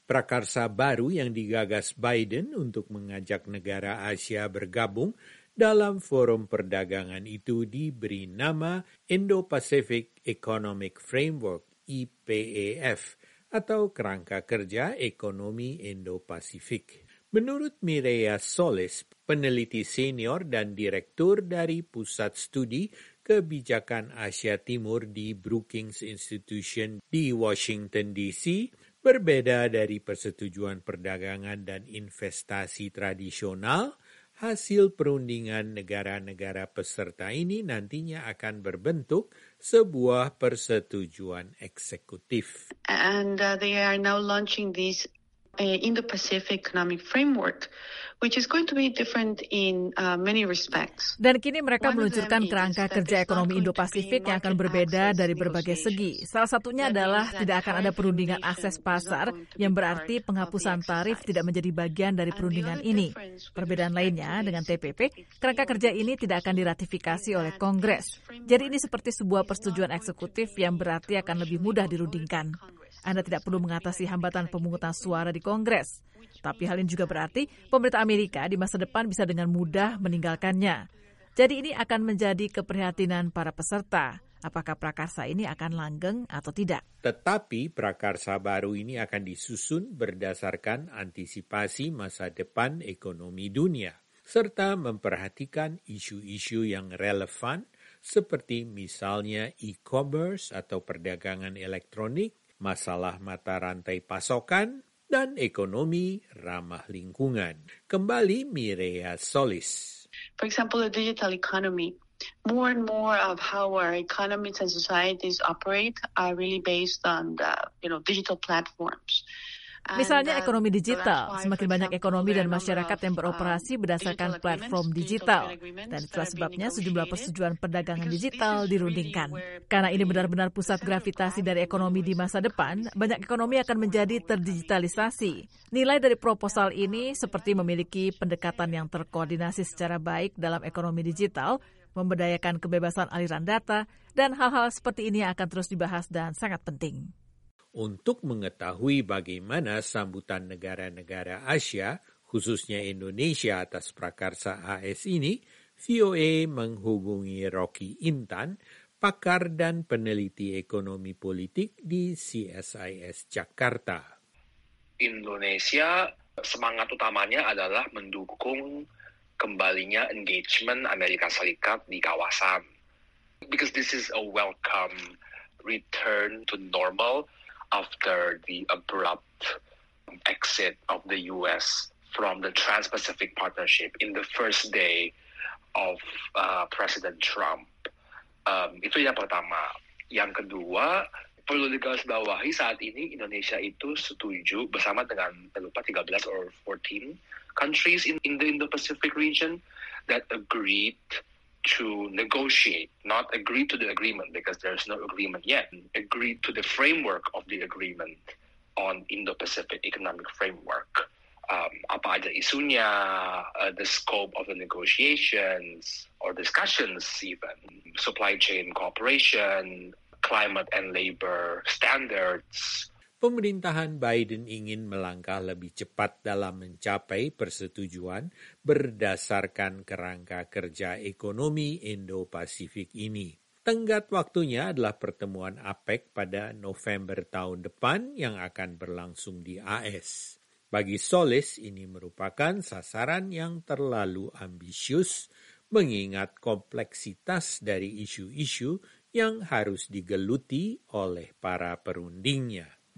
Prakarsa baru yang digagas Biden untuk mengajak negara Asia bergabung dalam forum perdagangan itu diberi nama Indo-Pacific Economic Framework (IPEF) atau Kerangka Kerja Ekonomi Indo-Pasifik. Menurut Mireya Solis, peneliti senior dan direktur dari Pusat Studi Kebijakan Asia Timur di Brookings Institution di Washington, D.C., berbeda dari persetujuan perdagangan dan investasi tradisional, hasil perundingan negara-negara peserta ini nantinya akan berbentuk sebuah persetujuan eksekutif. And they are now launching this Indo-Pacific Economic Framework, which is going to be different in many respects. Dan kini mereka meluncurkan kerangka kerja ekonomi Indo-Pasifik yang akan berbeda dari berbagai segi. Salah satunya adalah tidak akan ada perundingan akses pasar, yang berarti penghapusan tarif tidak menjadi bagian dari perundingan ini. Perbedaan lainnya dengan TPP, kerangka kerja ini tidak akan diratifikasi oleh Kongres. Jadi ini seperti sebuah persetujuan eksekutif yang berarti akan lebih mudah dirundingkan. Anda tidak perlu mengatasi hambatan pemungutan suara di Kongres. Tapi hal ini juga berarti pemerintah Amerika di masa depan bisa dengan mudah meninggalkannya. Jadi ini akan menjadi keprihatinan para peserta. Apakah prakarsa ini akan langgeng atau tidak? Tetapi prakarsa baru ini akan disusun berdasarkan antisipasi masa depan ekonomi dunia, serta memperhatikan isu-isu yang relevan seperti misalnya e-commerce atau perdagangan elektronik, masalah mata rantai pasokan, dan ekonomi ramah lingkungan. Kembali Mireya Solis. For example, the digital economy. More and more of how our economies and societies operate are really based on the, digital platforms. Misalnya ekonomi digital, semakin banyak ekonomi dan masyarakat yang beroperasi berdasarkan platform digital. Dan itulah sebabnya sejumlah persetujuan perdagangan digital dirundingkan. Karena ini benar-benar pusat gravitasi dari ekonomi di masa depan, banyak ekonomi akan menjadi terdigitalisasi. Nilai dari proposal ini seperti memiliki pendekatan yang terkoordinasi secara baik dalam ekonomi digital, memberdayakan kebebasan aliran data, dan hal-hal seperti ini akan terus dibahas dan sangat penting. Untuk mengetahui bagaimana sambutan negara-negara Asia, khususnya Indonesia atas prakarsa AS ini, VOA menghubungi Rocky Intan, pakar dan peneliti ekonomi politik di CSIS Jakarta. Indonesia semangat utamanya adalah mendukung kembalinya engagement Amerika Serikat di kawasan. Because this is a welcome return to normal after the abrupt exit of the U.S. from the Trans-Pacific Partnership in the first day of President Trump. Itu yang pertama. Yang kedua, perlu digarisbawahi saat ini Indonesia itu setuju bersama dengan, saya lupa 13 or 14 countries in the Indo-Pacific region that agreed to negotiate, not agree to the agreement because there's no agreement yet, agree to the framework of the agreement on Indo-Pacific Economic Framework. Apa aja isunya, the scope of the negotiations or discussions even, supply chain cooperation, climate and labor standards. Pemerintahan Biden ingin melangkah lebih cepat dalam mencapai persetujuan berdasarkan kerangka kerja ekonomi Indo-Pasifik ini. Tenggat waktunya adalah pertemuan APEC pada November tahun depan yang akan berlangsung di AS. Bagi Solis, ini merupakan sasaran yang terlalu ambisius mengingat kompleksitas dari isu-isu yang harus digeluti oleh para perundingnya.